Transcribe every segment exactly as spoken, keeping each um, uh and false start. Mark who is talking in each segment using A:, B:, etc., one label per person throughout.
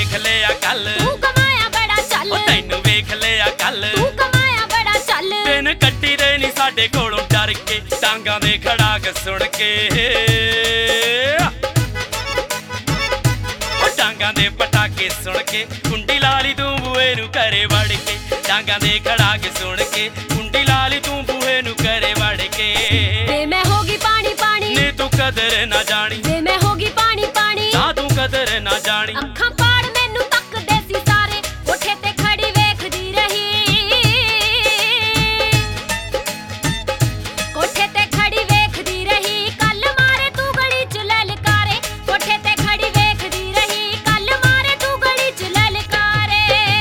A: वेख लिया कल
B: तू कमाया बड़ा चल
A: तैनू वेख लिया कल
B: तू कमाया बड़ा चल
A: दिन कट्टी दे नी साडे कोलों डर के टांगां दे खड़ाक सुन के टांगां दे पटाके सुन के कुंडी लाली तू बूहे नू घरे वड़ के टांगां दे खड़ाक सुन के कुंडी लाली तू बूहे नू घरे वड़ के
B: वे मैं होगी पानी पानी
A: ने तू कदर ना जानी
B: वे मैं होगी पानी पानी
A: ना तू कदर ना जानी
B: अखां पाड़ मैनू तकदे सी सारे कोठे ते खड़ी वेखदी रही कोठे ते खड़ी वेखदी रही कल मारे तू गली च ललकारे कोठे ते खड़ी वेखदी रही कल मारे तू गली च ललकारे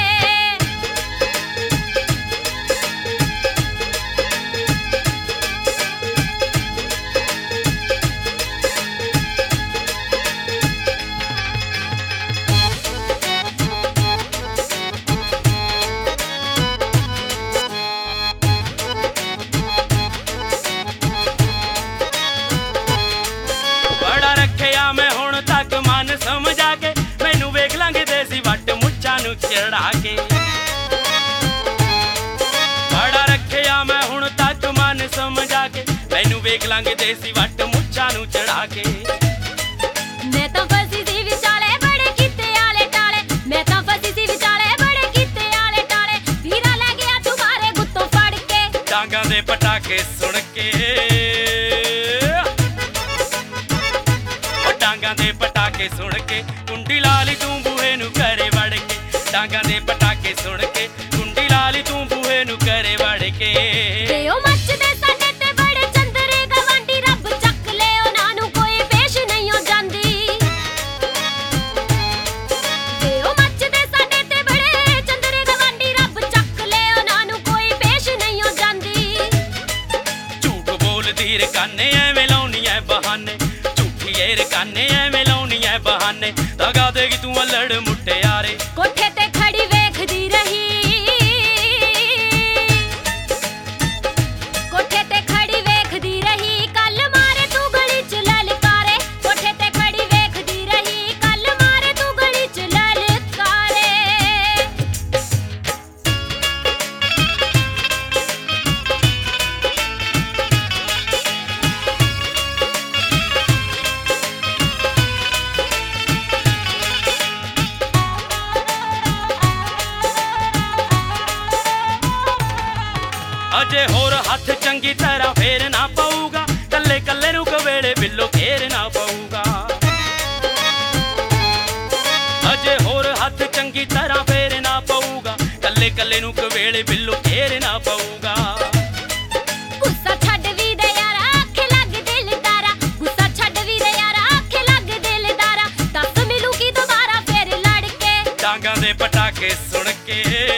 A: बड़ा रखिया मैं हुण तक मन समझा के मैनू वेख लांगे देसी वट मुच्छां नू चढ़ा के बड़ा रखिया मैं हुण तक मन समझा के मैनू वेख लांगे देसी वट मुच्छां नू चढ़ा के
B: मैं तां फसी सी विचाले बड़े कीते आले टाले मैं तां फसी सी विचाले बड़े कीते आले टाले वीरा ले गया तुम्हारे गुत्तों फड़ के
A: टांगां दे पटाके सुन के टांगां दे पटाके सुन के कुंडी लाली तू बूहे नू घरे वड़ के टांगां दे पटाके सुन के कुंडी लाली तू बूहे नू घरे वड़ के
B: ते ओ मचदे साडे ते बड़े चंदरे गवांडी रब चक ले उन्हां नू कोई पेश नहीं हो जांदी ते ओ मचदे साडे ते बड़े चंदरे गवांडी रब चक ले उन्हां नू कोई पेश नहीं हो जांदी
A: झूठ बोलदी रकाने एवें लाउनी ऐ बहाने झूठी ए रकाने एवें लाउनी ऐ बहाने दगा देगी तू अल्लड़ मुटियारे
B: कोठे ते खड़ी वेखदी रही कोठे ते खड़ी वेखदी रही कल मारे तू गली च ललकारे कोठे ते खड़ी वेखदी रही कल मारे तू गली च ललकारे
A: अजे होर हथ चंगी तरह फेर ना पऊगा कल्ले कल्ले नू कवेड़े बिल्लो घेर ना पऊगा अजे होर हथ चंगी तरह फेर ना पऊगा कल्ले कल्ले नू कवेड़े बिल्लो घेर ना पऊगा
B: गुस्सा छड्ड वी दे यारा आखे लग दिलदारा गुस्सा छड्ड वी दे यारा आखे लग दिलदारा दस मिलू की दोबारा फेर लड़ के
A: टांगां दे पटाके सुन के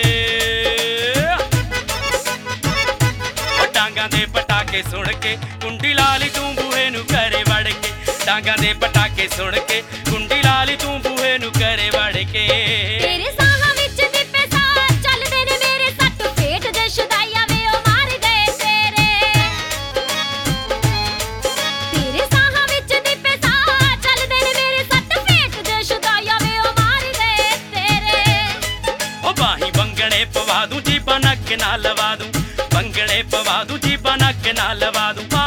A: टांगां दे पटाके सुन के कुंडी लाली तू बूहे नू घरे वड़ के टांगां दे पटाके सुन के कुंडी लाली तू बूहे नू घरे वड़ के
B: तेरे साहां विच दिपे साह चलदे ने मेरे सੱਟ ਫੇਟ ਦੇ ਸ਼ਦਾਈਆ ਵੇ ਉਹ ਮਾਰ ਗਏ ਤੇਰੇ ਤੇਰੇ ਸਾਹਾਂ ਵਿਚ ਦਿਪੇ ਸਾਹ ਚਲਦੇ ਨੇ ਮੇਰੇ ਸੱਟ ਫੇਟ ਦੇ ਸ਼ਦਾਈਆ ਵੇ ਉਹ ਮਾਰ ਗਏ ਤੇਰੇ
A: ओ बाही बंगड़े पवा दूं जीबा नक ना लवा दूं बंगड़े पवा दूं जीबा नक ना लवा दूं